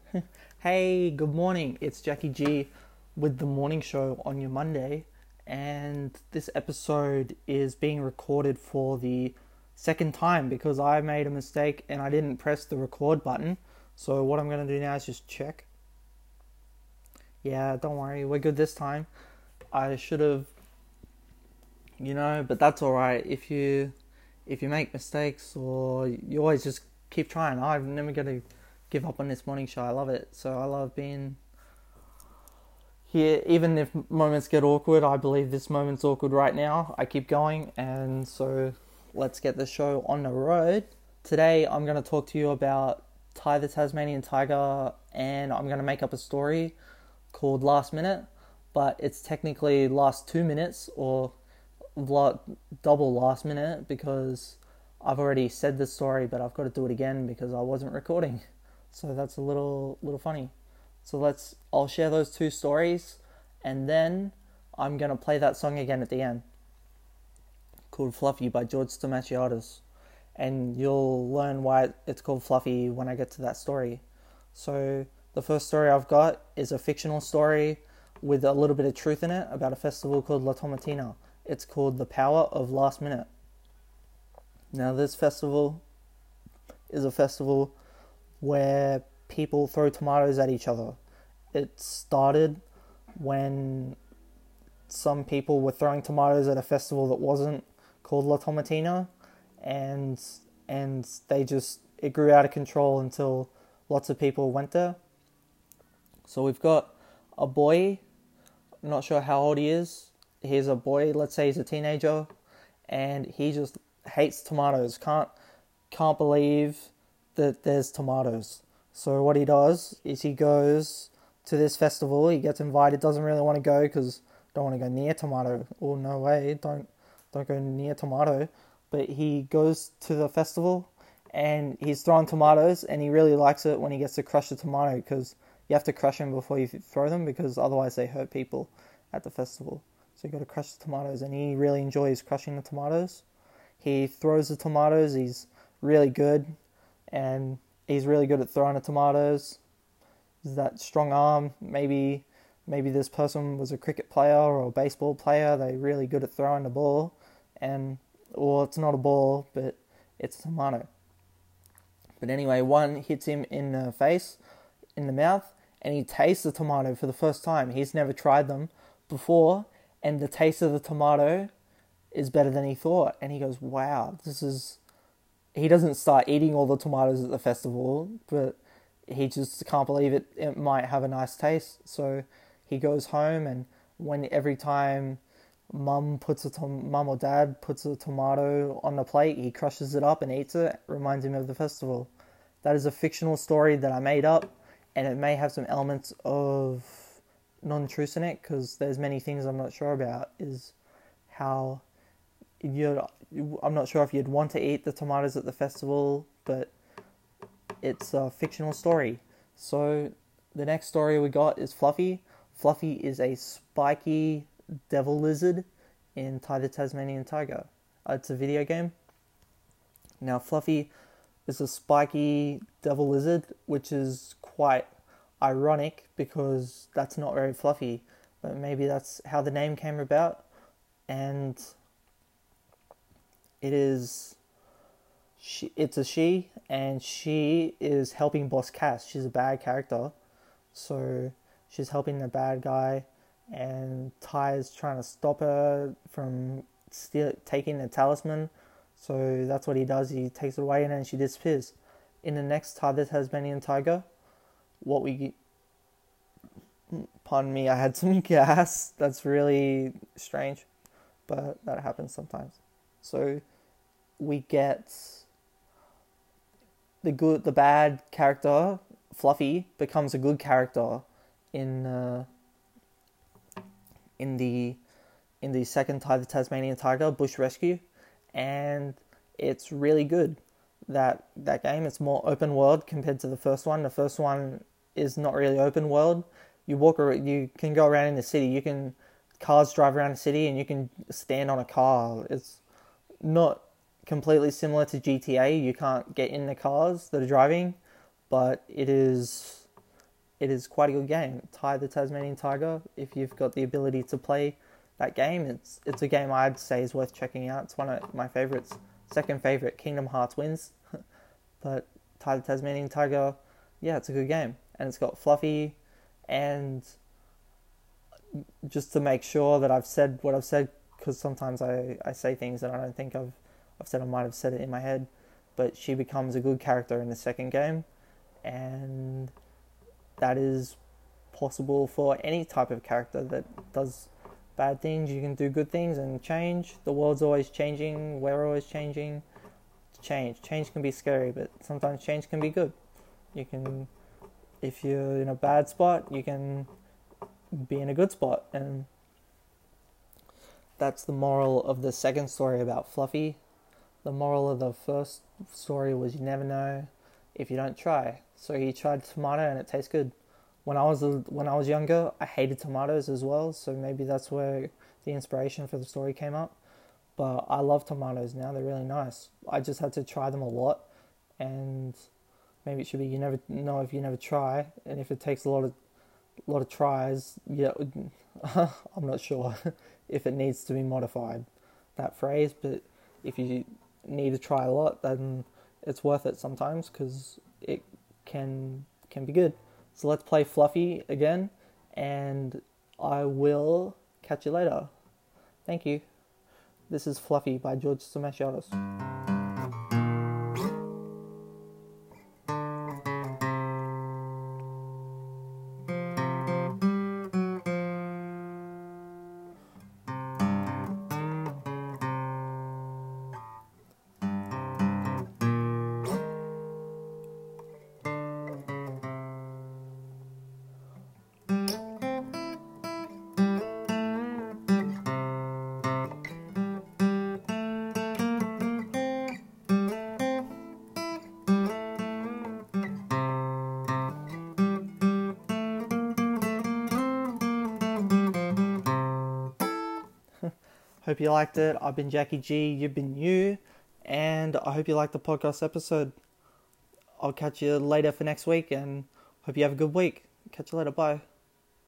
Hey, good morning. It's Jackie G with the morning show on your Monday, and this episode is being recorded for the second time because I made a mistake and I didn't press the record button. So, what I'm going to do now is just check. Yeah, don't worry, we're good this time. I should have, but that's all right. If you make mistakes or you always just keep trying. I'm never going to give up on this morning show. I love it. So I love being here. Even if moments get awkward, I believe this moment's awkward right now. I keep going, and so let's get the show on the road. Today I'm going to talk to you about Ty the Tasmanian Tiger, and I'm going to make up a story called Last Minute, but it's technically last 2 minutes or double last minute because I've already said this story, but I've got to do it again because I wasn't recording. So that's a little funny. So I'll share those two stories, and then I'm gonna play that song again at the end, called "Fluffy" by George Stomachiotis, and you'll learn why it's called Fluffy when I get to that story. So the first story I've got is a fictional story with a little bit of truth in it about a festival called La Tomatina. It's called The Power of Last Minute. Now, this festival is a festival where people throw tomatoes at each other. It started when some people were throwing tomatoes at a festival that wasn't called La Tomatina, and it grew out of control until lots of people went there. So we've got a boy, I'm not sure how old he is. He's a boy, let's say he's a teenager, and he just hates tomatoes. Can't believe that there's tomatoes. So what he does is he goes to this festival. He gets invited. Doesn't really want to go because don't want to go near tomato. Oh, no way! Don't go near tomato. But he goes to the festival and he's throwing tomatoes, and he really likes it when he gets to crush the tomato because you have to crush them before you throw them because otherwise they hurt people at the festival. So you got to crush the tomatoes, and he really enjoys crushing the tomatoes. He throws the tomatoes. He's really good, and he's really good at throwing the tomatoes. He's that strong arm. Maybe this person was a cricket player or a baseball player. They're really good at throwing the ball, or it's not a ball, but it's a tomato. But anyway, one hits him in the face, in the mouth, and he tastes the tomato for the first time. He's never tried them before, and the taste of the tomato is better than he thought. And he goes, wow, he doesn't start eating all the tomatoes at the festival, but he just can't believe it might have a nice taste. So he goes home, and every time mum or dad puts a tomato on the plate, he crushes it up and eats it. It reminds him of the festival. That is a fictional story that I made up, and it may have some elements of non-truth in it because there's many things I'm not sure about. Is how I'm not sure if you'd want to eat the tomatoes at the festival, but it's a fictional story. So the next story we got is Fluffy. Fluffy is a spiky devil lizard in Ty the Tasmanian Tiger. It's a video game. Now Fluffy is a spiky devil lizard, which is quite ironic because that's not very fluffy, but maybe that's how the name came about. And it's a she, and she is helping Boss Cass. She's a bad character, so she's helping the bad guy, and Ty is trying to stop her from taking the talisman. So that's what he does. He takes it away, and then she disappears. In the next Ty the Tasmanian Tiger, pardon me, I had some gas. That's really strange, but that happens sometimes. So we get the bad character, Fluffy, becomes a good character in the second Ty the Tasmanian Tiger, Bush Rescue, and it's really good. That game, it's more open world compared to the first one. The first one is not really open world. You can go around in the city. Cars drive around the city, and you can stand on a car. It's not completely similar to GTA. You can't get in the cars that are driving, but it is it is quite a good game. Ty the Tasmanian Tiger, if you've got the ability to play that game, it's a game I'd say is worth checking out. It's one of my favourites. Second favourite, Kingdom Hearts wins. But Ty the Tasmanian Tiger, yeah, it's a good game. And it's got Fluffy, and just to make sure that I've said what I've said, because sometimes I say things that I don't think I've said. I might have said it in my head, but she becomes a good character in the second game, and that is possible for any type of character that does bad things. You can do good things and change. The world's always changing. We're always changing. Change can be scary, but sometimes change can be good. You can, if you're in a bad spot, you can be in a good spot, and that's the moral of the second story about Fluffy. The moral of the first story was you never know if you don't try. So he tried tomato and it tastes good. When I was younger, I hated tomatoes as well, so maybe that's where the inspiration for the story came up. But I love tomatoes now, they're really nice. I just had to try them a lot, and maybe it should be you never know if you never try, and if it takes a lot of tries, yeah, I'm not sure if it needs to be modified, that phrase, but if you need to try a lot, then it's worth it sometimes, because it can be good. So let's play Fluffy again, and I will catch you later. Thank you. This is Fluffy by George Stamatiadis. Hope you liked it. I've been Jackie G, you've been you, and I hope you liked the podcast episode. I'll catch you later for next week, and hope you have a good week. Catch you later, bye.